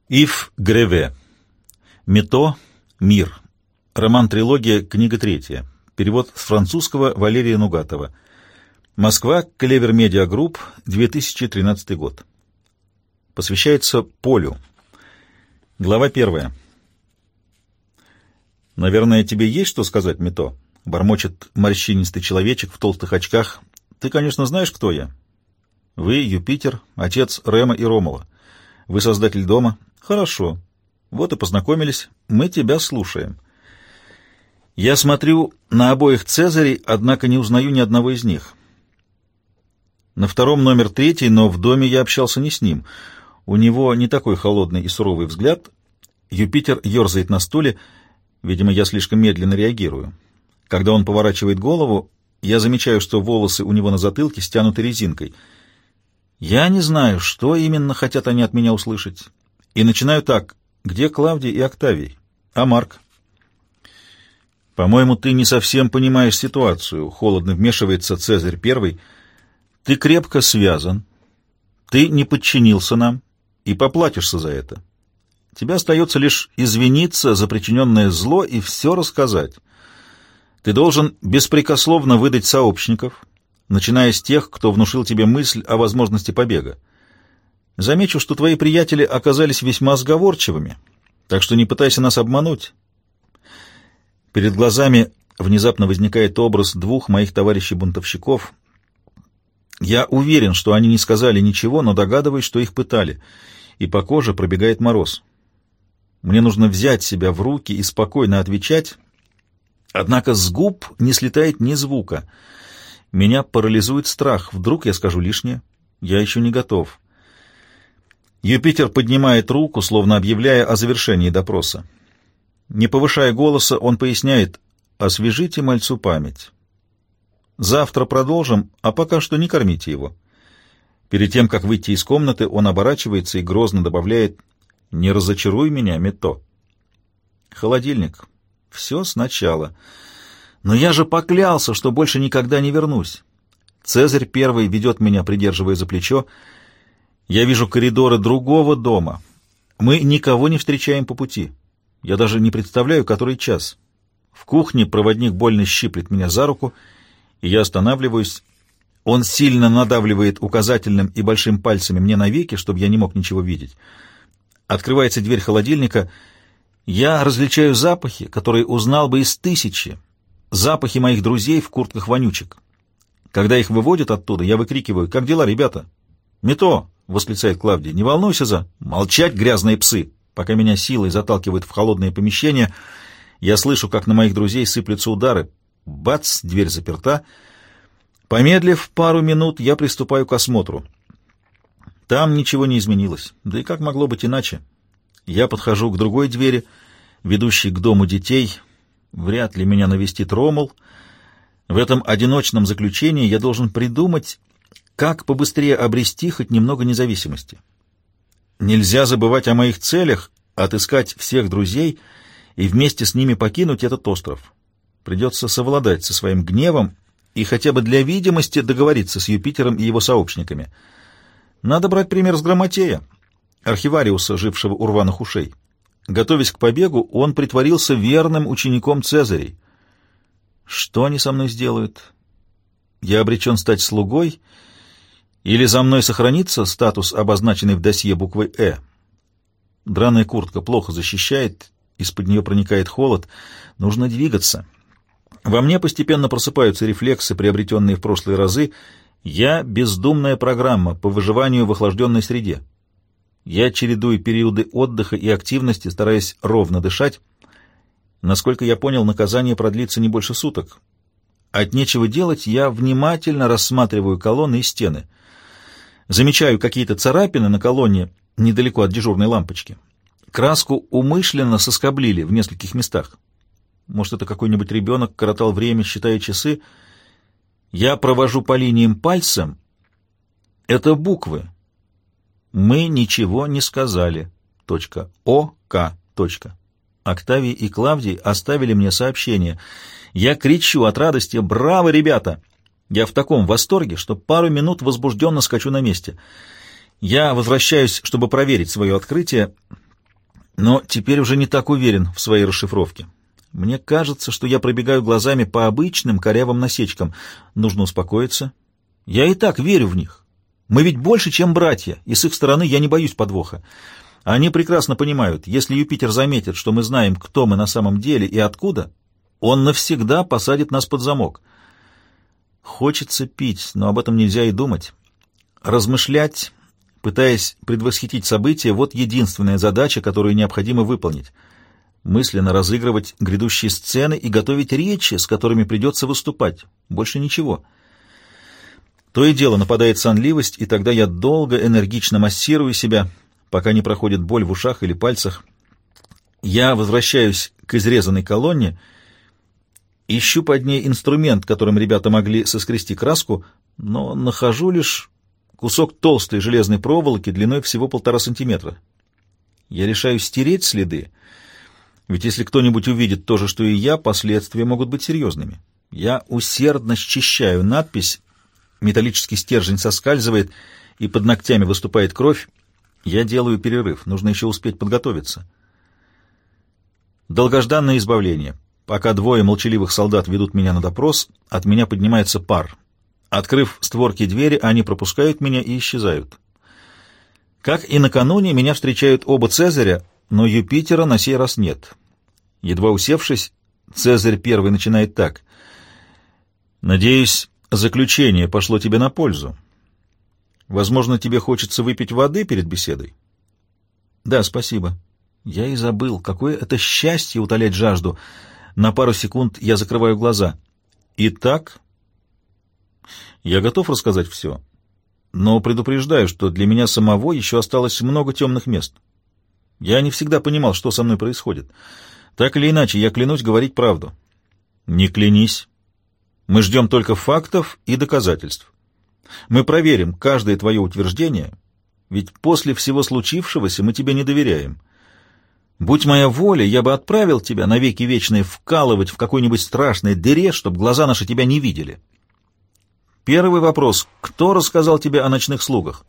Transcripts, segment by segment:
Ив Греве. Мито. Мир. Роман-трилогия, книга 3. Перевод с французского Валерия Нугатова. Москва, Клевер Медиа Групп, 2013 год. Посвящается Полю. Глава 1. «Наверное, тебе есть что сказать, Мито?» — бормочет морщинистый человечек в толстых очках. «Ты, конечно, знаешь, кто я. Вы — Юпитер, отец Рема и Ромула. Вы создатель дома. Хорошо. Вот и познакомились. Мы тебя слушаем». Я смотрю на обоих Цезарей, однако не узнаю ни одного из них. На втором номер 3, но в доме я общался не с ним. У него не такой холодный и суровый взгляд. Юпитер ерзает на стуле. Видимо, я слишком медленно реагирую. Когда он поворачивает голову, я замечаю, что волосы у него на затылке стянуты резинкой. Я не знаю, что именно хотят они от меня услышать. И начинаю так: где Клавдий и Октавий? А Марк? «По-моему, ты не совсем понимаешь ситуацию», — холодно вмешивается Цезарь I. «Ты крепко связан, ты не подчинился нам и поплатишься за это. Тебе остается лишь извиниться за причиненное зло и все рассказать. Ты должен беспрекословно выдать сообщников, начиная с тех, кто внушил тебе мысль о возможности побега. Замечу, что твои приятели оказались весьма сговорчивыми, так что не пытайся нас обмануть». Перед глазами внезапно возникает образ двух моих товарищей-бунтовщиков. Я уверен, что они не сказали ничего, но догадываюсь, что их пытали, и по коже пробегает мороз. Мне нужно взять себя в руки и спокойно отвечать, однако с губ не слетает ни звука. Меня парализует страх. Вдруг я скажу лишнее? Я еще не готов. Юпитер поднимает руку, словно объявляя о завершении допроса. Не повышая голоса, он поясняет: «Освежите мальцу память. Завтра продолжим, а пока что не кормите его». Перед тем, как выйти из комнаты, он оборачивается и грозно добавляет: «Не разочаруй меня, Мито». Холодильник. Все сначала. Но я же поклялся, что больше никогда не вернусь. Цезарь I ведет меня, придерживая за плечо. Я вижу коридоры другого дома. Мы никого не встречаем по пути. Я даже не представляю, который час. В кухне проводник больно щиплет меня за руку, и я останавливаюсь. Он сильно надавливает указательным и большим пальцами мне на веки, чтобы я не мог ничего видеть. Открывается дверь холодильника. Я различаю запахи, которые узнал бы из 1000. Запахи моих друзей в куртках-вонючек. Когда их выводят оттуда, я выкрикиваю: «Как дела, ребята?» «Мито!» — восклицает Клавдий. «Не волнуйся за...» «Молчать, грязные псы!» Пока меня силой заталкивают в холодное помещение, я слышу, как на моих друзей сыплются удары. Бац! Дверь заперта. Помедлив пару минут, я приступаю к осмотру. Там ничего не изменилось. Да и как могло быть иначе? Я подхожу к другой двери, ведущей к дому детей. Вряд ли меня навестит Ромул. В этом одиночном заключении я должен придумать, как побыстрее обрести хоть немного независимости. Нельзя забывать о моих целях, отыскать всех друзей и вместе с ними покинуть этот остров. Придется совладать со своим гневом и хотя бы для видимости договориться с Юпитером и его сообщниками. Надо брать пример с Грамотея, архивариуса, жившего у рваных ушей. Готовясь к побегу, он притворился верным учеником Цезарей. Что они со мной сделают? Я обречен стать слугой, или за мной сохранится статус, обозначенный в досье буквой «Э». Драная куртка плохо защищает, из-под нее проникает холод. Нужно двигаться. Во мне постепенно просыпаются рефлексы, приобретенные в прошлые разы. Я — бездумная программа по выживанию в охлажденной среде. Я чередую периоды отдыха и активности, стараясь ровно дышать. Насколько я понял, наказание продлится не больше суток. От нечего делать я внимательно рассматриваю колонны и стены. Замечаю какие-то царапины на колонне недалеко от дежурной лампочки. Краску умышленно соскоблили в нескольких местах. Может, это какой-нибудь ребенок коротал время, считая часы. Я провожу по линиям пальцем. Это буквы. Мы ничего не сказали. ОК. Октавий и Клавдий оставили мне сообщение. Я кричу от радости: «Браво, ребята!» Я в таком восторге, что пару минут возбужденно скачу на месте. Я возвращаюсь, чтобы проверить свое открытие. Но теперь уже не так уверен в своей расшифровке. Мне кажется, что я пробегаю глазами по обычным корявым насечкам. Нужно успокоиться. Я и так верю в них. Мы ведь больше, чем братья, и с их стороны я не боюсь подвоха. Они прекрасно понимают, если Юпитер заметит, что мы знаем, кто мы на самом деле и откуда, он навсегда посадит нас под замок. Хочется пить, но об этом нельзя и думать. Размышлять, пытаясь предвосхитить события, вот единственная задача, которую необходимо выполнить. Мысленно разыгрывать грядущие сцены и готовить речи, с которыми придется выступать. Больше ничего. То и дело нападает сонливость, и тогда я долго, энергично массирую себя, пока не проходит боль в ушах или пальцах. Я возвращаюсь к изрезанной колонне, ищу под ней инструмент, которым ребята могли соскрести краску, но нахожу лишь кусок толстой железной проволоки длиной всего 1,5 сантиметра. Я решаю стереть следы, ведь если кто-нибудь увидит то же, что и я, последствия могут быть серьезными. Я усердно счищаю надпись, металлический стержень соскальзывает, и под ногтями выступает кровь. Я делаю перерыв, нужно еще успеть подготовиться. Долгожданное избавление. Пока двое молчаливых солдат ведут меня на допрос, от меня поднимается пар. Открыв створки двери, они пропускают меня и исчезают. Как и накануне, меня встречают оба Цезаря, но Юпитера на сей раз нет. Едва усевшись, Цезарь первый начинает так. «Надеюсь, заключение пошло тебе на пользу. Возможно, тебе хочется выпить воды перед беседой?» «Да, спасибо». Я и забыл, какое это счастье утолять жажду. На пару секунд я закрываю глаза. «Итак, я готов рассказать все, но предупреждаю, что для меня самого еще осталось много темных мест. Я не всегда понимал, что со мной происходит. Так или иначе, я клянусь говорить правду». «Не клянись. Мы ждем только фактов и доказательств. Мы проверим каждое твое утверждение, ведь после всего случившегося мы тебе не доверяем. Будь моя воля, я бы отправил тебя навеки вечные вкалывать в какой-нибудь страшной дыре, чтобы глаза наши тебя не видели. Первый вопрос. Кто рассказал тебе о ночных слугах?»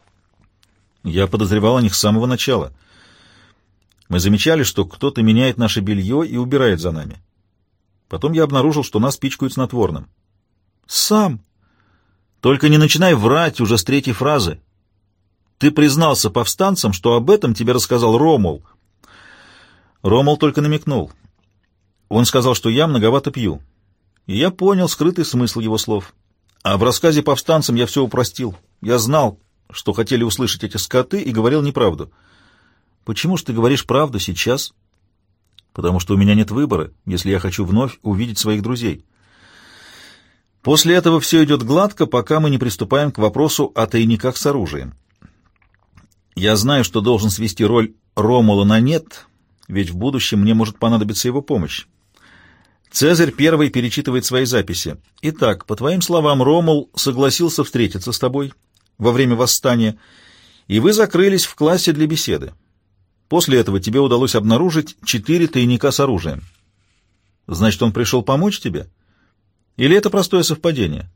«Я подозревал о них с самого начала. Мы замечали, что кто-то меняет наше белье и убирает за нами. Потом я обнаружил, что нас пичкают снотворным». «Сам? Только не начинай врать уже с 3-й фразы. Ты признался повстанцам, что об этом тебе рассказал Ромул». Ромул только намекнул. Он сказал, что я многовато пью. И я понял скрытый смысл его слов. А в рассказе повстанцам я все упростил. Я знал, что хотели услышать эти скоты, и говорил неправду. «Почему же ты говоришь правду сейчас?» «Потому что у меня нет выбора, если я хочу вновь увидеть своих друзей». После этого все идет гладко, пока мы не приступаем к вопросу о тайниках с оружием. Я знаю, что должен свести роль Ромула на нет, ведь в будущем мне может понадобиться его помощь. Цезарь первый перечитывает свои записи. «Итак, по твоим словам, Ромул согласился встретиться с тобой во время восстания, и вы закрылись в классе для беседы. После этого тебе удалось обнаружить 4 тайника с оружием. Значит, он пришел помочь тебе? Или это простое совпадение?»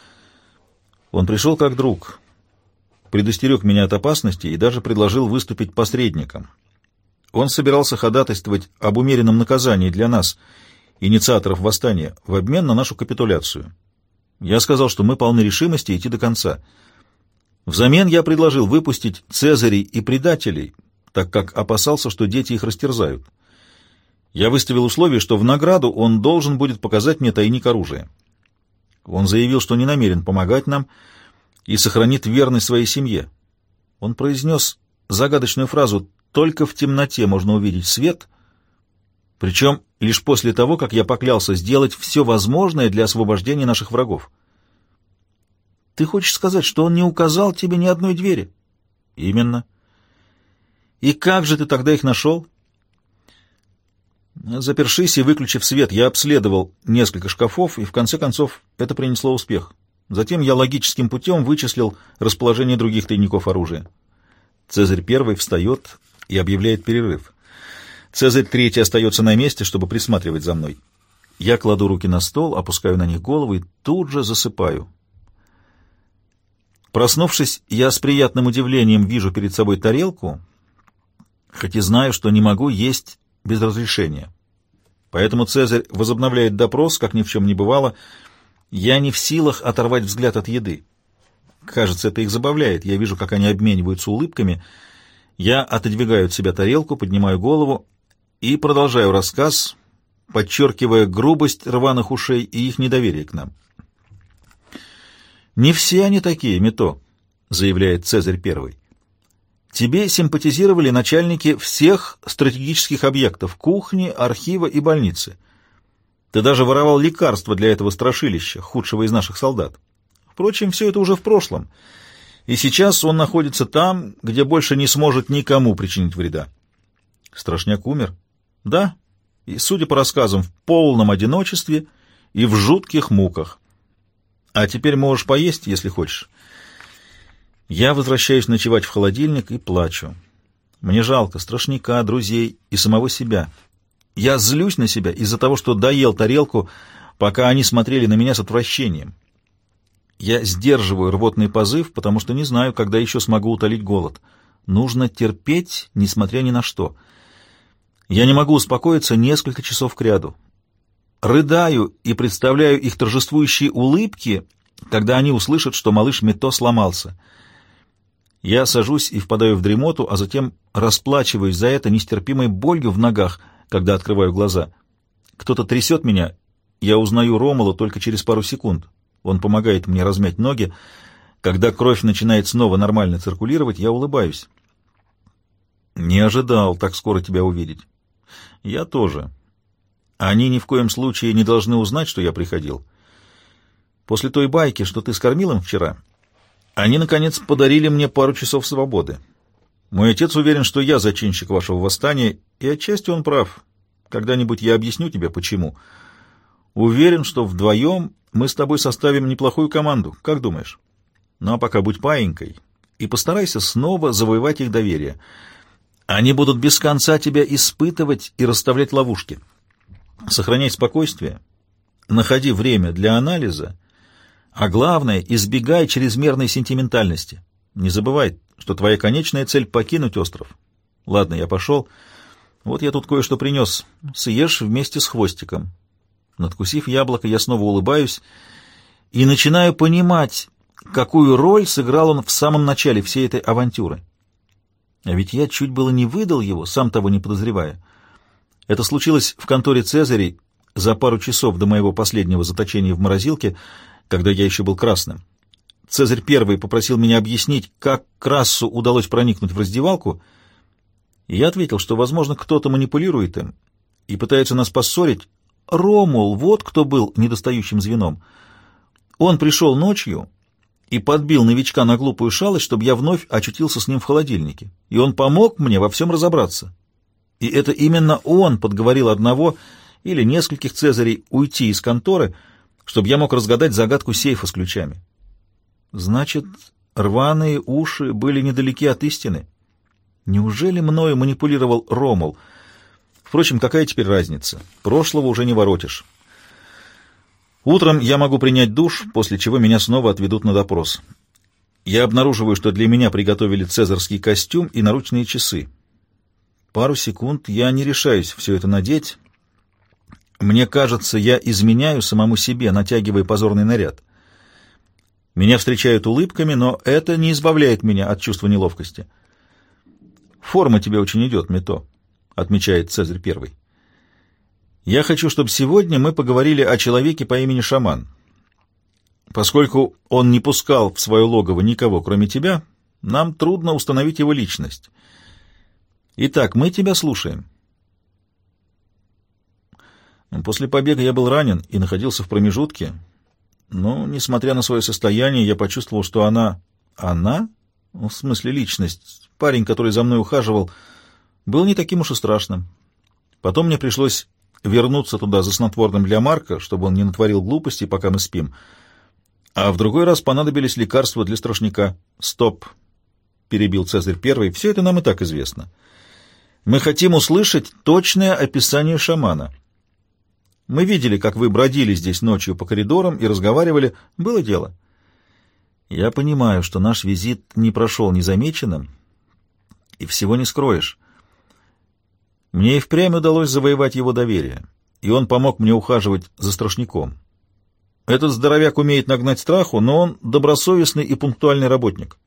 «Он пришел как друг, предостерег меня от опасности и даже предложил выступить посредником. Он собирался ходатайствовать об умеренном наказании для нас, инициаторов восстания, в обмен на нашу капитуляцию. Я сказал, что мы полны решимости идти до конца. Взамен я предложил выпустить Цезарей и предателей, так как опасался, что дети их растерзают. Я выставил условие, что в награду он должен будет показать мне тайник оружия. Он заявил, что не намерен помогать нам и сохранит верность своей семье. Он произнес загадочную фразу «Только в темноте можно увидеть свет», причем лишь после того, как я поклялся сделать все возможное для освобождения наших врагов. «Ты хочешь сказать, что он не указал тебе ни одной двери?» «Именно». «И как же ты тогда их нашел?» Запершись и выключив свет, я обследовал несколько шкафов, и в конце концов это принесло успех. Затем я логическим путем вычислил расположение других тайников оружия. Цезарь первый встает и объявляет перерыв. Цезарь третий остается на месте, чтобы присматривать за мной. Я кладу руки на стол, опускаю на них голову и тут же засыпаю. Проснувшись, я с приятным удивлением вижу перед собой тарелку, хоть и знаю, что не могу есть без разрешения. Поэтому Цезарь возобновляет допрос, как ни в чем не бывало. Я не в силах оторвать взгляд от еды. Кажется, это их забавляет. Я вижу, как они обмениваются улыбками. Я отодвигаю от себя тарелку, поднимаю голову и продолжаю рассказ, подчеркивая грубость рваных ушей и их недоверие к нам. «Не все они такие, Мито», — заявляет Цезарь I. «Тебе симпатизировали начальники всех стратегических объектов — кухни, архива и больницы. Ты даже воровал лекарства для этого страшилища, худшего из наших солдат. Впрочем, все это уже в прошлом, и сейчас он находится там, где больше не сможет никому причинить вреда». Страшняк умер? Да, и, судя по рассказам, в полном одиночестве и в жутких муках. А теперь можешь поесть, если хочешь. Я возвращаюсь ночевать в холодильник и плачу. Мне жалко страшняка, друзей и самого себя. Я злюсь на себя из-за того, что доел тарелку, пока они смотрели на меня с отвращением. Я сдерживаю рвотный позыв, потому что не знаю, когда еще смогу утолить голод. Нужно терпеть, несмотря ни на что. Я не могу успокоиться несколько часов кряду. Рыдаю и представляю их торжествующие улыбки, когда они услышат, что малыш Мито сломался. Я сажусь и впадаю в дремоту, а затем расплачиваюсь за это нестерпимой болью в ногах, когда открываю глаза. Кто-то трясет меня, я узнаю Ромула только через пару секунд. Он помогает мне размять ноги. Когда кровь начинает снова нормально циркулировать, я улыбаюсь. «Не ожидал так скоро тебя увидеть». «Я тоже. Они ни в коем случае не должны узнать, что я приходил. После той байки, что ты скормил им вчера, они, наконец, подарили мне пару часов свободы. Мой отец уверен, что я зачинщик вашего восстания, и отчасти он прав. Когда-нибудь я объясню тебе, почему. Уверен, что вдвоем мы с тобой составим неплохую команду. Как думаешь? Ну, а пока будь паинькой и постарайся снова завоевать их доверие. Они будут без конца тебя испытывать и расставлять ловушки. Сохраняй спокойствие, находи время для анализа, а главное, избегай чрезмерной сентиментальности. Не забывай, что твоя конечная цель — покинуть остров. Ладно, я пошел. Вот я тут кое-что принес. Съешь вместе с хвостиком». Надкусив яблоко, я снова улыбаюсь и начинаю понимать, какую роль сыграл он в самом начале всей этой авантюры. А ведь я чуть было не выдал его, сам того не подозревая. Это случилось в конторе Цезарей за пару часов до моего последнего заточения в морозилке, когда я еще был красным. Цезарь I попросил меня объяснить, как Крассу удалось проникнуть в раздевалку, и я ответил, что, возможно, кто-то манипулирует им и пытается нас поссорить. Ромул, вот кто был недостающим звеном. Он пришел ночью и подбил новичка на глупую шалость, чтобы я вновь очутился с ним в холодильнике. И он помог мне во всем разобраться. И это именно он подговорил одного или нескольких Цезарей уйти из конторы, чтобы я мог разгадать загадку сейфа с ключами. Значит, рваные уши были недалеки от истины. Неужели мною манипулировал Ромул? Впрочем, какая теперь разница? Прошлого уже не воротишь. Утром я могу принять душ, после чего меня снова отведут на допрос. Я обнаруживаю, что для меня приготовили цезарский костюм и наручные часы. Пару секунд я не решаюсь все это надеть. Мне кажется, я изменяю самому себе, натягивая позорный наряд. Меня встречают улыбками, но это не избавляет меня от чувства неловкости. «Форма тебе очень идет, Мито», — отмечает Цезарь I. «Я хочу, чтобы сегодня мы поговорили о человеке по имени Шаман. Поскольку он не пускал в свое логово никого, кроме тебя, нам трудно установить его личность. Итак, мы тебя слушаем». После побега я был ранен и находился в промежутке, но, несмотря на свое состояние, я почувствовал, что она... Она? В смысле личность. Парень, который за мной ухаживал, был не таким уж и страшным. Потом мне пришлось вернуться туда за снотворным для Марка, чтобы он не натворил глупостей, пока мы спим. А в другой раз понадобились лекарства для страшняка. «Стоп!» — перебил Цезарь I. «Все это нам и так известно. Мы хотим услышать точное описание шамана. Мы видели, как вы бродили здесь ночью по коридорам и разговаривали. Было дело». Я понимаю, что наш визит не прошел незамеченным, и всего не скроешь. Мне и впрямь удалось завоевать его доверие, и он помог мне ухаживать за страшником. Этот здоровяк умеет нагнать страху, но он добросовестный и пунктуальный работник.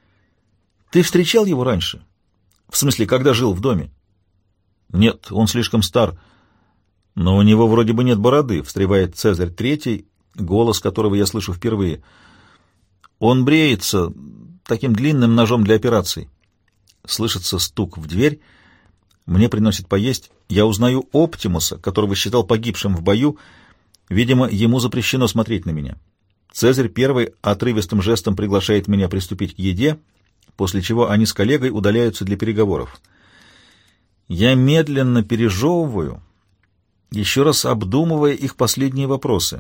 Ты встречал его раньше? В смысле, когда жил в доме? Нет, он слишком стар. Но у него вроде бы нет бороды, встревает Цезарь Третий, голос которого я слышу впервые. Он бреется таким длинным ножом для операций. Слышится стук в дверь. Мне приносят поесть. Я узнаю Оптимуса, которого считал погибшим в бою. Видимо, ему запрещено смотреть на меня. Цезарь Первый отрывистым жестом приглашает меня приступить к еде, после чего они с коллегой удаляются для переговоров. Я медленно пережевываю, еще раз обдумывая их последние вопросы.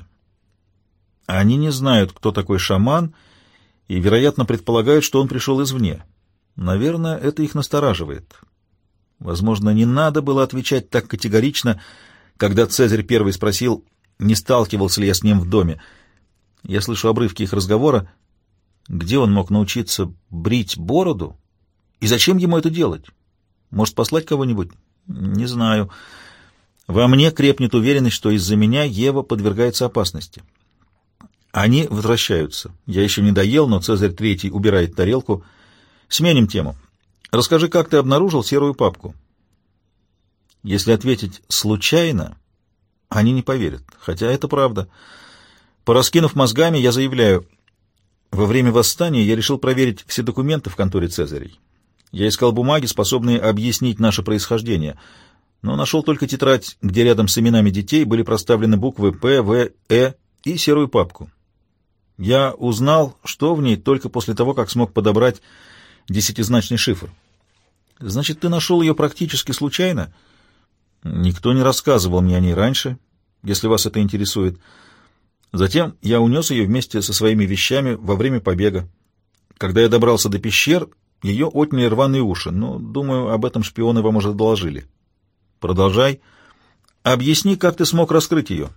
Они не знают, кто такой шаман, и, вероятно, предполагают, что он пришел извне. Наверное, это их настораживает. Возможно, не надо было отвечать так категорично, когда Цезарь Первый спросил, не сталкивался ли я с ним в доме. Я слышу обрывки их разговора. Где он мог научиться брить бороду? И зачем ему это делать? Может, послать кого-нибудь? Не знаю. Во мне крепнет уверенность, что из-за меня Ева подвергается опасности. Они возвращаются. Я еще не доел, но Цезарь Третий убирает тарелку. Сменим тему. Расскажи, как ты обнаружил серую папку? Если ответить «случайно», они не поверят, хотя это правда. Пораскинув мозгами, я заявляю, во время восстания я решил проверить все документы в конторе Цезарей. Я искал бумаги, способные объяснить наше происхождение, но нашел только тетрадь, где рядом с именами детей были проставлены буквы «П», «В», «Э» и серую папку. Я узнал, что в ней, только после того, как смог подобрать 10-значный шифр. Значит, ты нашел ее практически случайно? Никто не рассказывал мне о ней раньше, если вас это интересует. Затем я унес ее вместе со своими вещами во время побега. Когда я добрался до пещер, ее отняли рваные уши, но, думаю, об этом шпионы вам уже доложили. Продолжай. Объясни, как ты смог раскрыть ее.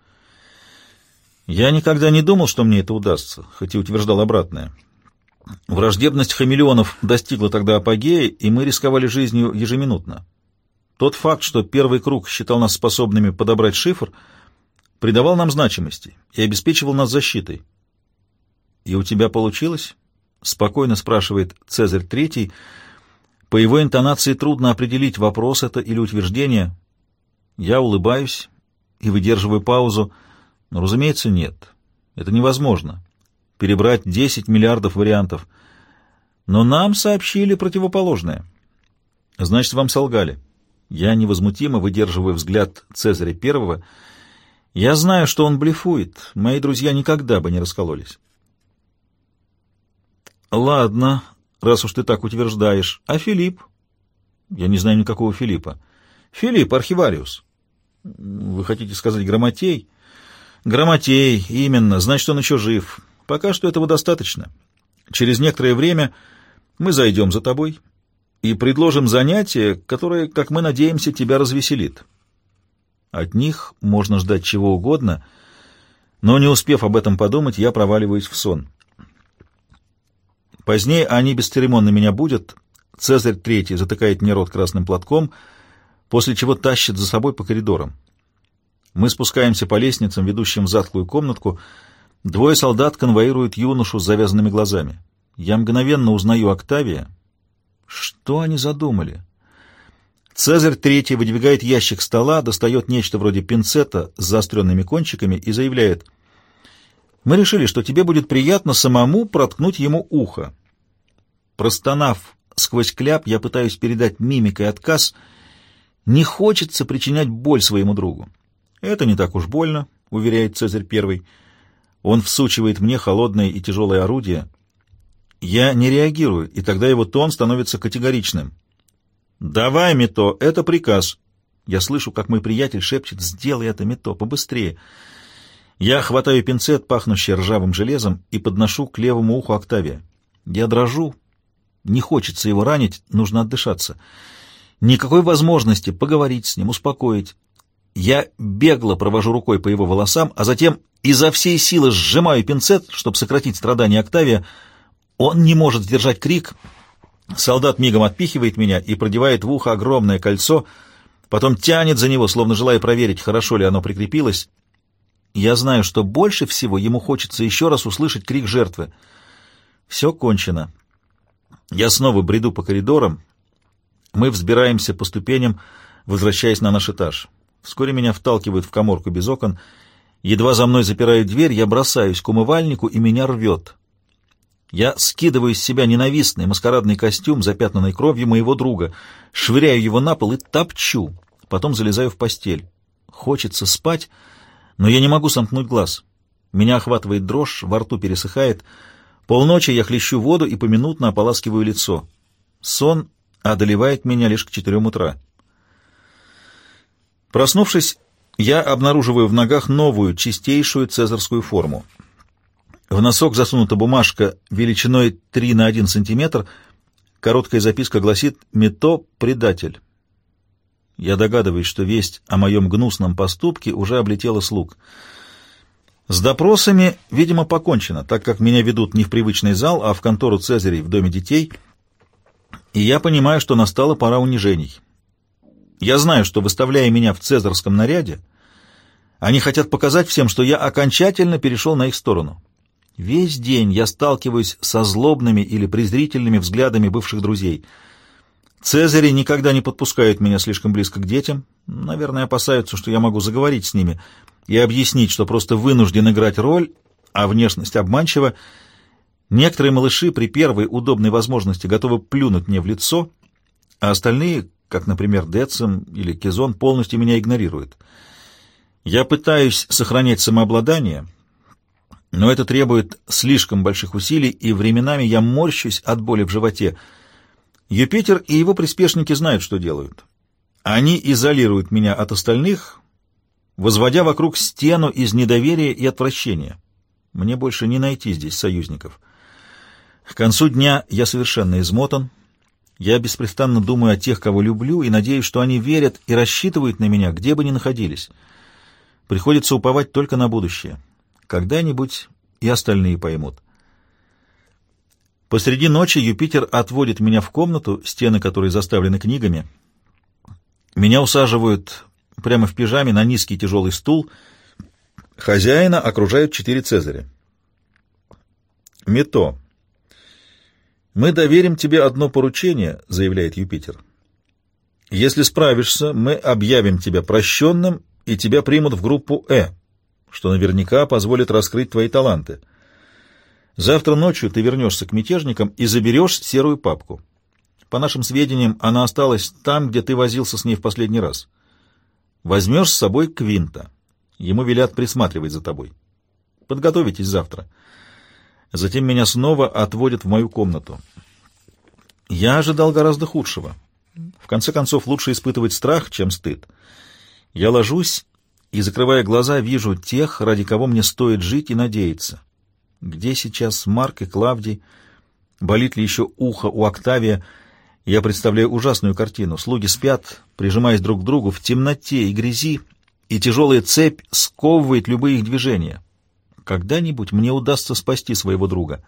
Я никогда не думал, что мне это удастся, хоть и утверждал обратное. Враждебность хамелеонов достигла тогда апогея, и мы рисковали жизнью ежеминутно. Тот факт, что первый круг считал нас способными подобрать шифр, придавал нам значимости и обеспечивал нас защитой. «И у тебя получилось?» — спокойно спрашивает Цезарь Третий. По его интонации трудно определить, вопрос это или утверждение. Я улыбаюсь и выдерживаю паузу. Но, разумеется, нет. Это невозможно. Перебрать 10 миллиардов вариантов. Но нам сообщили противоположное. Значит, вам солгали. Я невозмутимо выдерживаю взгляд Цезаря Первого. Я знаю, что он блефует. Мои друзья никогда бы не раскололись. Ладно, раз уж ты так утверждаешь. А Филипп? Я не знаю никакого Филиппа. Филипп Архивариус. Вы хотите сказать Грамотей? Грамотей, именно. Значит, он еще жив. Пока что этого достаточно. Через некоторое время мы зайдем за тобой и предложим занятие, которое, как мы надеемся, тебя развеселит. От них можно ждать чего угодно, но, не успев об этом подумать, я проваливаюсь в сон. Позднее они бесцеремонно меня будят. Цезарь Третий затыкает мне рот красным платком, после чего тащит за собой по коридорам. Мы спускаемся по лестницам, ведущим в затхлую комнатку. Двое солдат конвоируют юношу с завязанными глазами. Я мгновенно узнаю Октавия. Что они задумали? Цезарь Третий выдвигает ящик стола, достает нечто вроде пинцета с заостренными кончиками и заявляет: «Мы решили, что тебе будет приятно самому проткнуть ему ухо». Простонав сквозь кляп, я пытаюсь передать мимикой отказ. Не хочется причинять боль своему другу. «Это не так уж больно», — уверяет Цезарь Первый. Он всучивает мне холодное и тяжелое орудие. Я не реагирую, и тогда его тон становится категоричным. «Давай, Мито, это приказ». Я слышу, как мой приятель шепчет: «Сделай это, Мито, побыстрее». Я хватаю пинцет, пахнущий ржавым железом, и подношу к левому уху Октавия. Я дрожу. Не хочется его ранить, нужно отдышаться. Никакой возможности поговорить с ним, успокоить. Я бегло провожу рукой по его волосам, а затем изо всей силы сжимаю пинцет, чтобы сократить страдания Октавия. Он не может сдержать крик. Солдат мигом отпихивает меня и продевает в ухо огромное кольцо. потом тянет за него, словно желая проверить, хорошо ли оно прикрепилось. Я знаю, что больше всего ему хочется еще раз услышать крик жертвы. Все кончено. Я снова бреду по коридорам. Мы взбираемся по ступеням, возвращаясь на наш этаж. Вскоре меня вталкивают в каморку без окон. Едва за мной запирают дверь, я бросаюсь к умывальнику, и меня рвет. Я скидываю с себя ненавистный маскарадный костюм, запятнанный кровью моего друга, швыряю его на пол и топчу. Потом залезаю в постель. Хочется спать, но я не могу сомкнуть глаз. Меня охватывает дрожь, во рту пересыхает. Полночи я хлещу воду и поминутно ополаскиваю лицо. Сон одолевает меня лишь к 4 утра. Проснувшись, я обнаруживаю в ногах новую, чистейшую цезарскую форму. В носок засунута бумажка величиной 3 на 1 сантиметр. Короткая записка гласит «Мито — предатель». Я догадываюсь, что весть о моем гнусном поступке уже облетела слуг. С допросами, видимо, покончено, так как меня ведут не в привычный зал, а в контору Цезарей в доме детей, и я понимаю, что настала пора унижений. Я знаю, что, выставляя меня в цезарском наряде, они хотят показать всем, что я окончательно перешел на их сторону. Весь день я сталкиваюсь со злобными или презрительными взглядами бывших друзей. Цезари никогда не подпускают меня слишком близко к детям, наверное, опасаются, что я могу заговорить с ними и объяснить, что просто вынужден играть роль, а внешность обманчива. Некоторые малыши при первой удобной возможности готовы плюнуть мне в лицо, а остальные, как, например, Децим или Кизон, полностью меня игнорируют. Я пытаюсь сохранять самообладание, но это требует слишком больших усилий, и временами я морщусь от боли в животе. Юпитер и его приспешники знают, что делают. Они изолируют меня от остальных, возводя вокруг стену из недоверия и отвращения. Мне больше не найти здесь союзников. К концу дня я совершенно измотан. Я беспрестанно думаю о тех, кого люблю, и надеюсь, что они верят и рассчитывают на меня, где бы ни находились. Приходится уповать только на будущее. Когда-нибудь и остальные поймут. Посреди ночи Юпитер отводит меня в комнату, стены которой заставлены книгами. Меня усаживают прямо в пижаме на низкий тяжелый стул. Хозяина окружают 4 цезаря. «Мито, мы доверим тебе одно поручение», — заявляет Юпитер. «Если справишься, мы объявим тебя прощенным, и тебя примут в группу что наверняка позволит раскрыть твои таланты. Завтра ночью ты вернешься к мятежникам и заберешь серую папку. По нашим сведениям, она осталась там, где ты возился с ней в последний раз. Возьмешь с собой Квинта. Ему велят присматривать за тобой. Подготовитесь завтра». Затем меня снова отводят в мою комнату. Я ожидал гораздо худшего. В конце концов, лучше испытывать страх, чем стыд. Я ложусь и, закрывая глаза, вижу тех, ради кого мне стоит жить и надеяться. Где сейчас Марк и Клавдий? Болит ли еще ухо у Октавия? Я представляю ужасную картину. Слуги спят, прижимаясь друг к другу в темноте и грязи, и тяжелая цепь сковывает любые их движения. Когда-нибудь мне удастся спасти своего друга.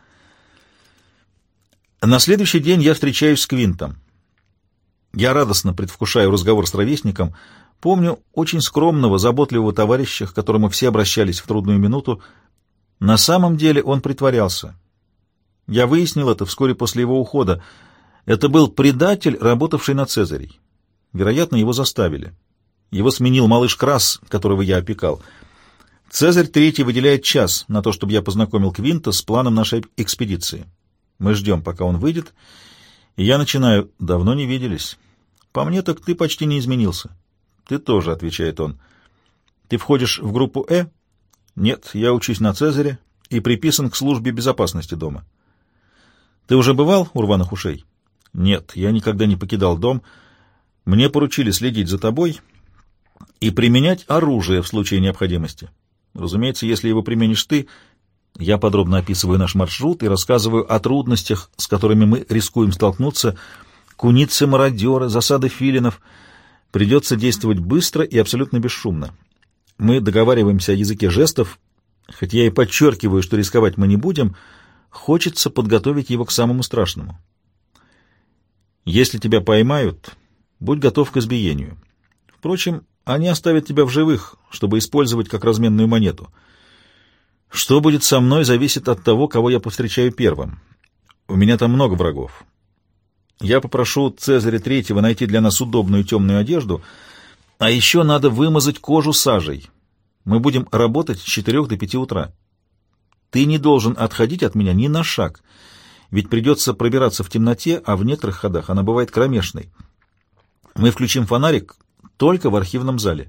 На следующий день я встречаюсь с Квинтом. Я радостно предвкушаю разговор с ровесником. Помню очень скромного, заботливого товарища, к которому все обращались в трудную минуту. На самом деле он притворялся. Я выяснил это вскоре после его ухода. Это был предатель, работавший на Цезарей. Вероятно, его заставили. Его сменил малыш Крас, которого я опекал. Цезарь III выделяет час на то, чтобы я познакомил Квинта с планом нашей экспедиции. Мы ждем, пока он выйдет, и я начинаю: «Давно не виделись. По мне так ты почти не изменился». «Ты тоже», — отвечает он. «Ты входишь в группу «Нет, я учусь на Цезаре и приписан к службе безопасности дома». «Ты уже бывал у рваных ушей?» «Нет, я никогда не покидал дом. Мне поручили следить за тобой и применять оружие в случае необходимости. Разумеется, если его применишь ты». Я подробно описываю наш маршрут и рассказываю о трудностях, с которыми мы рискуем столкнуться. Куницы-мародеры, засады филинов. Придется действовать быстро и абсолютно бесшумно. Мы договариваемся о языке жестов. Хоть я и подчеркиваю, что рисковать мы не будем, хочется подготовить его к самому страшному. Если тебя поймают, будь готов к избиению. Впрочем, они оставят тебя в живых, чтобы использовать как разменную монету. Что будет со мной, зависит от того, кого я повстречаю первым. У меня там много врагов. Я попрошу Цезаря Третьего найти для нас удобную темную одежду, а еще надо вымазать кожу сажей. Мы будем работать с 4 до 5 утра. Ты не должен отходить от меня ни на шаг, ведь придется пробираться в темноте, а в некоторых ходах она бывает кромешной. Мы включим фонарик только в архивном зале.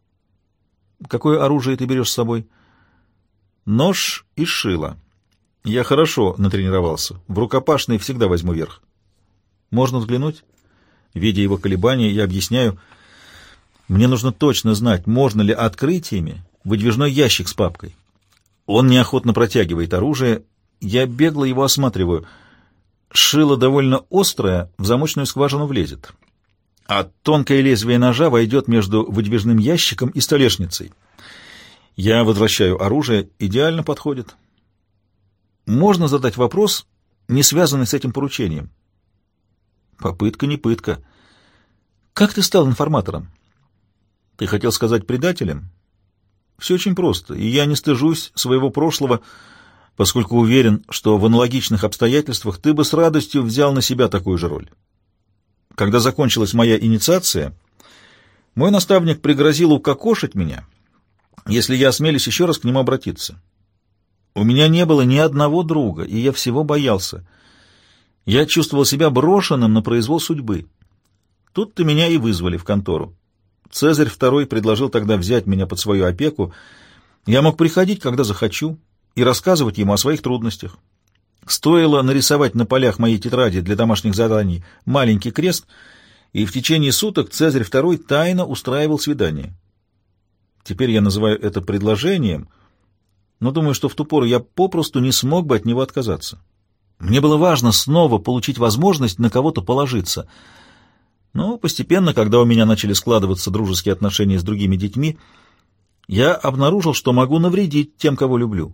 Какое оружие ты берешь с собой? Нож и шило. Я хорошо натренировался. В рукопашной всегда возьму верх. Можно взглянуть? Видя его колебания, я объясняю. Мне нужно точно знать, можно ли открыть ими выдвижной ящик с папкой. Он неохотно протягивает оружие. Я бегло его осматриваю. Шило довольно острое, в замочную скважину влезет. А тонкое лезвие ножа войдет между выдвижным ящиком и столешницей. Я возвращаю оружие. Идеально подходит. Можно задать вопрос, не связанный с этим поручением? Попытка не пытка. Как ты стал информатором? Ты хотел сказать предателем? Все очень просто, и я не стыжусь своего прошлого, поскольку уверен, что в аналогичных обстоятельствах ты бы с радостью взял на себя такую же роль. Когда закончилась моя инициация, мой наставник пригрозил укокошить меня, если я осмелюсь еще раз к нему обратиться. У меня не было ни одного друга, и я всего боялся. Я чувствовал себя брошенным на произвол судьбы. Тут-то меня и вызвали в контору. Цезарь II предложил тогда взять меня под свою опеку. Я мог приходить, когда захочу, и рассказывать ему о своих трудностях. Стоило нарисовать на полях моей тетради для домашних заданий маленький крест, и в течение суток Цезарь II тайно устраивал свидание. Теперь я называю это предложением, но думаю, что в ту пору я попросту не смог бы от него отказаться. Мне было важно снова получить возможность на кого-то положиться. Но постепенно, когда у меня начали складываться дружеские отношения с другими детьми, я обнаружил, что могу навредить тем, кого люблю.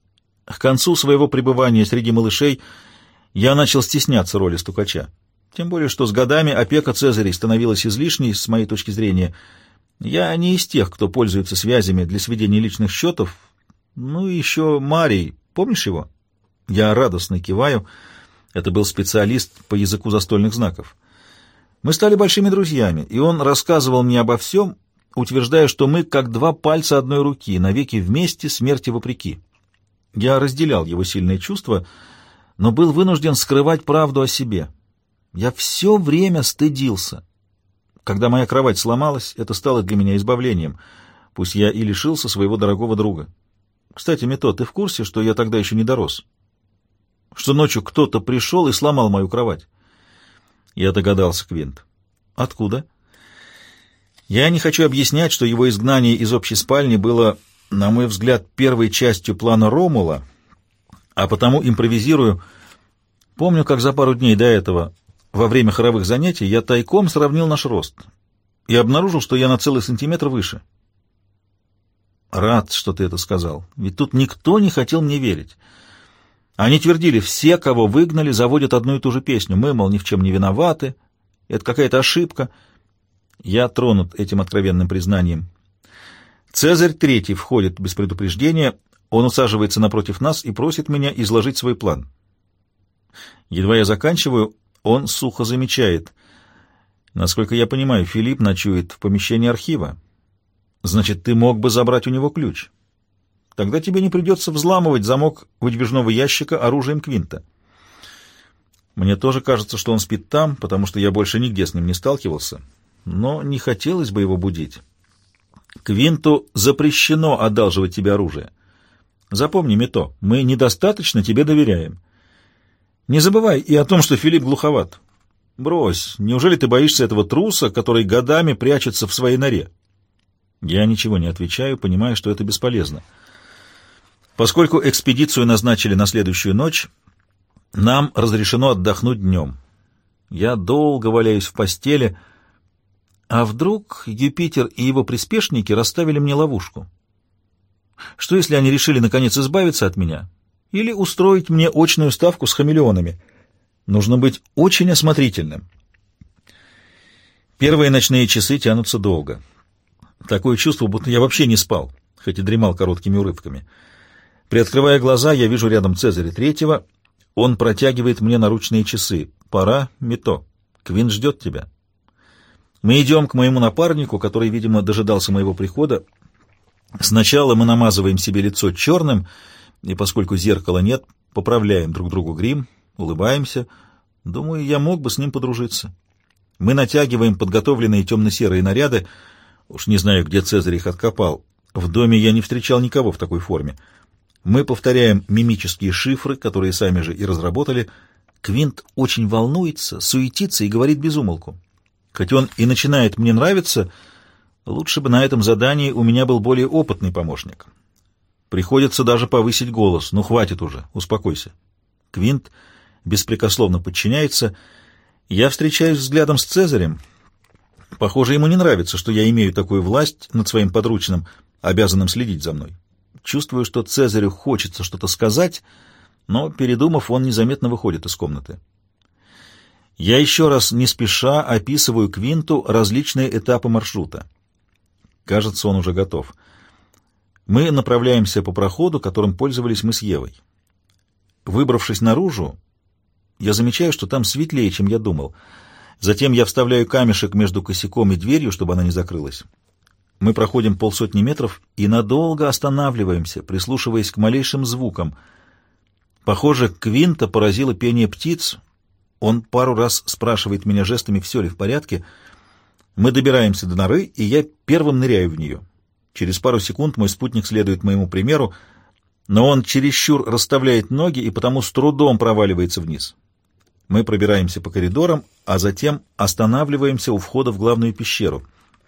К концу своего пребывания среди малышей я начал стесняться роли стукача. Тем более, что с годами опека Цезарей становилась излишней, с моей точки зрения. Я не из тех, кто пользуется связями для сведения личных счетов. Ну и еще Марий, помнишь его? Я радостно киваю. Это был специалист по языку застольных знаков. Мы стали большими друзьями, и он рассказывал мне обо всем, утверждая, что мы как два пальца одной руки, навеки вместе, смерти вопреки. Я разделял его сильные чувства, но был вынужден скрывать правду о себе. Я все время стыдился. Когда моя кровать сломалась, это стало для меня избавлением, пусть я и лишился своего дорогого друга. Кстати, Мито, ты в курсе, что я тогда еще не дорос? Что ночью кто-то пришел и сломал мою кровать? Я догадался, Квинт. Откуда? Я не хочу объяснять, что его изгнание из общей спальни было, на мой взгляд, первой частью плана Ромула, а потому импровизирую. Помню, как за пару дней до этого, во время хоровых занятий, я тайком сравнил наш рост и обнаружил, что я на целый сантиметр выше. Рад, что ты это сказал, ведь тут никто не хотел мне верить. Они твердили, все, кого выгнали, заводят одну и ту же песню. Мы, мол, ни в чем не виноваты, это какая-то ошибка. Я тронут этим откровенным признанием. Цезарь III входит без предупреждения, он усаживается напротив нас и просит меня изложить свой план. Едва я заканчиваю, он сухо замечает. Насколько я понимаю, Филипп ночует в помещении архива. Значит, ты мог бы забрать у него ключ. Тогда тебе не придется взламывать замок выдвижного ящика оружием Квинта. Мне тоже кажется, что он спит там, потому что я больше нигде с ним не сталкивался, но не хотелось бы его будить. Квинту запрещено одалживать тебе оружие. Запомни, Мито, мы недостаточно тебе доверяем. Не забывай и о том, что Филипп глуховат. Брось, неужели ты боишься этого труса, который годами прячется в своей норе? Я ничего не отвечаю, понимая, что это бесполезно. Поскольку экспедицию назначили на следующую ночь, нам разрешено отдохнуть днем. Я долго валяюсь в постели, а вдруг Юпитер и его приспешники расставили мне ловушку? Что, если они решили, наконец, избавиться от меня? Или устроить мне очную ставку с хамелеонами? Нужно быть очень осмотрительным. Первые ночные часы тянутся долго. Такое чувство, будто я вообще не спал, хоть и дремал короткими урывками. Приоткрывая глаза, я вижу рядом Цезаря Третьего. Он протягивает мне наручные часы. «Пора, Мито. Квинт ждет тебя». Мы идем к моему напарнику, который, видимо, дожидался моего прихода. Сначала мы намазываем себе лицо черным, и поскольку зеркала нет, поправляем друг другу грим, улыбаемся. Думаю, я мог бы с ним подружиться. Мы натягиваем подготовленные темно-серые наряды. Уж не знаю, где Цезарь их откопал. В доме я не встречал никого в такой форме. Мы повторяем мимические шифры, которые сами же и разработали. Квинт очень волнуется, суетится и говорит без умолку. Хоть он и начинает мне нравиться, лучше бы на этом задании у меня был более опытный помощник. Приходится даже повысить голос. «Ну, хватит уже, успокойся». Квинт беспрекословно подчиняется. Я встречаюсь взглядом с Цезарем. Похоже, ему не нравится, что я имею такую власть над своим подручным, обязанным следить за мной. Чувствую, что Цезарю хочется что-то сказать, но, передумав, он незаметно выходит из комнаты. Я еще раз не спеша описываю Квинту различные этапы маршрута. Кажется, он уже готов. Мы направляемся по проходу, которым пользовались мы с Евой. Выбравшись наружу, я замечаю, что там светлее, чем я думал. Затем я вставляю камешек между косяком и дверью, чтобы она не закрылась. Мы проходим 50 метров и надолго останавливаемся, прислушиваясь к малейшим звукам. Похоже, Квинта поразило пение птиц. Он пару раз спрашивает меня жестами, все ли в порядке. Мы добираемся до норы, и я первым ныряю в нее. Через пару секунд мой спутник следует моему примеру, но он чересчур расставляет ноги и потому с трудом проваливается вниз. Мы пробираемся по коридорам, а затем останавливаемся у входа в главную пещеру.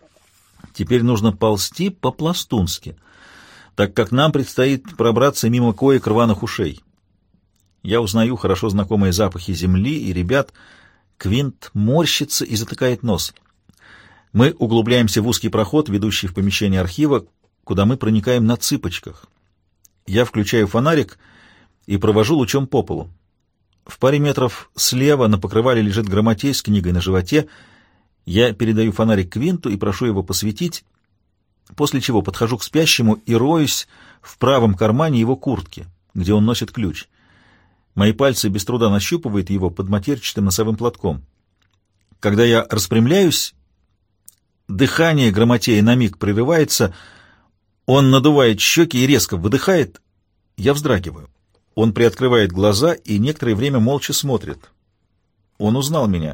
Теперь нужно ползти по-пластунски, так как нам предстоит пробраться мимо коек рваных ушей. Я узнаю хорошо знакомые запахи земли и ребят. Квинт морщится и затыкает нос. Мы углубляемся в узкий проход, ведущий в помещение архива, куда мы проникаем на цыпочках. Я включаю фонарик и провожу лучом по полу. В паре метров слева на покрывале лежит Грамотей с книгой на животе. Я передаю фонарик Квинту и прошу его посветить, после чего подхожу к спящему и роюсь в правом кармане его куртки, где он носит ключ. Мои пальцы без труда нащупывают его под матерчатым носовым платком. Когда я распрямляюсь, дыхание Грамотея на миг прерывается, он надувает щеки и резко выдыхает. Я вздрагиваю. Он приоткрывает глаза и некоторое время молча смотрит. Он узнал меня.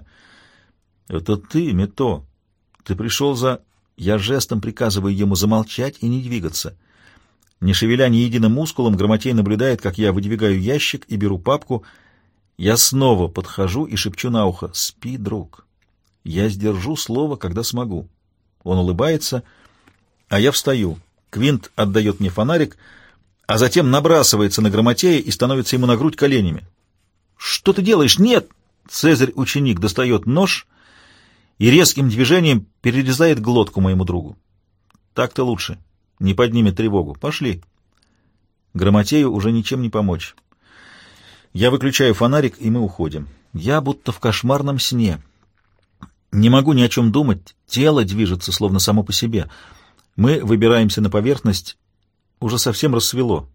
«Это ты, Мито. Ты пришел за...» Я жестом приказываю ему замолчать и не двигаться. Не шевеля ни единым мускулом, Грамотей наблюдает, как я выдвигаю ящик и беру папку. Я снова подхожу и шепчу на ухо: «Спи, друг. Я сдержу слово, когда смогу». Он улыбается, а я встаю. Квинт отдает мне фонарик, а затем набрасывается на Грамотея и становится ему на грудь коленями. «Что ты делаешь? Нет!» Цезарь-ученик достает нож и резким движением перерезает глотку моему другу. «Так-то лучше. Не поднимет тревогу. Пошли». Грамотею уже ничем не помочь. Я выключаю фонарик, и мы уходим. Я будто в кошмарном сне. Не могу ни о чем думать, тело движется словно само по себе. Мы выбираемся на поверхность. Уже совсем рассвело.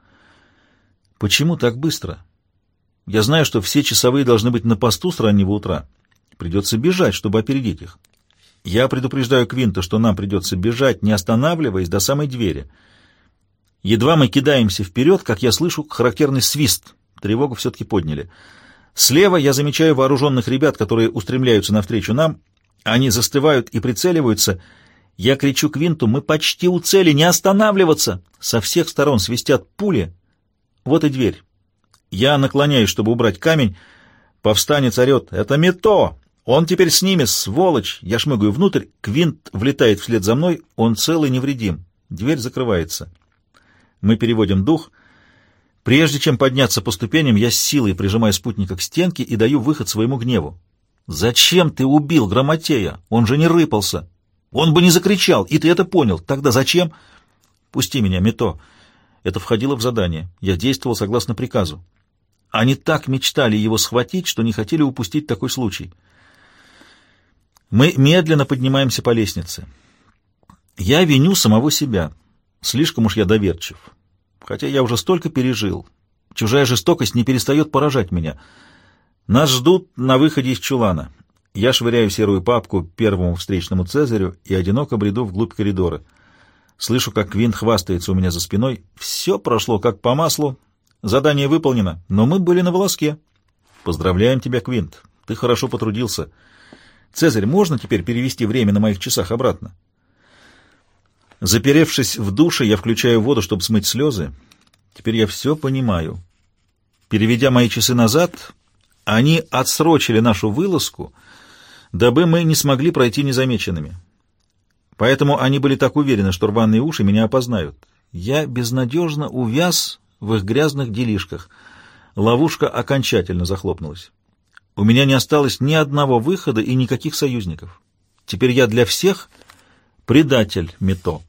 Почему так быстро? Я знаю, что все часовые должны быть на посту с раннего утра. Придется бежать, чтобы опередить их. Я предупреждаю Квинта, что нам придется бежать, не останавливаясь, до самой двери. Едва мы кидаемся вперед, как я слышу характерный свист. Тревогу все-таки подняли. Слева я замечаю вооруженных ребят, которые устремляются навстречу нам. Они застывают и прицеливаются. Я кричу Квинту: «Мы почти у цели, не останавливаться!» Со всех сторон свистят пули. Вот и дверь. Я наклоняюсь, чтобы убрать камень. Повстанец орет: «Это Мито! Он теперь с ними, сволочь!» Я шмыгаю внутрь. Квинт влетает вслед за мной. Он цел и невредим. Дверь закрывается. Мы переводим дух. Прежде чем подняться по ступеням, я с силой прижимаю спутника к стенке и даю выход своему гневу. «Зачем ты убил Грамотея? Он же не рыпался. Он бы не закричал, и ты это понял. Тогда зачем?» «Пусти меня, Мито». Это входило в задание. Я действовал согласно приказу. Они так мечтали его схватить, что не хотели упустить такой случай. Мы медленно поднимаемся по лестнице. Я виню самого себя. Слишком уж я доверчив. Хотя я уже столько пережил. Чужая жестокость не перестает поражать меня. Нас ждут на выходе из чулана. Я швыряю серую папку первому встречному Цезарю и одиноко бреду вглубь коридора. Слышу, как Квинт хвастается у меня за спиной. Все прошло как по маслу. Задание выполнено, но мы были на волоске. Поздравляем тебя, Квинт. Ты хорошо потрудился. Цезарь, можно теперь перевести время на моих часах обратно? Заперевшись в душе, я включаю воду, чтобы смыть слезы. Теперь я все понимаю. Переведя мои часы назад, они отсрочили нашу вылазку, дабы мы не смогли пройти незамеченными. Поэтому они были так уверены, что рваные уши меня опознают. Я безнадежно увяз в их грязных делишках. Ловушка окончательно захлопнулась. У меня не осталось ни одного выхода и никаких союзников. Теперь я для всех предатель Мито.